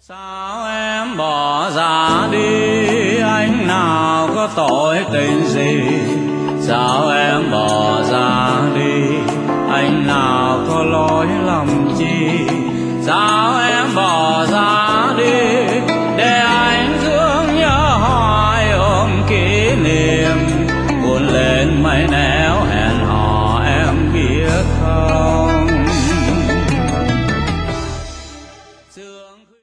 Sao em bỏ ra đi, anh nào có tội tình gì? Sao em bỏ ra đi, anh nào có lỗi lầm chi? Sao em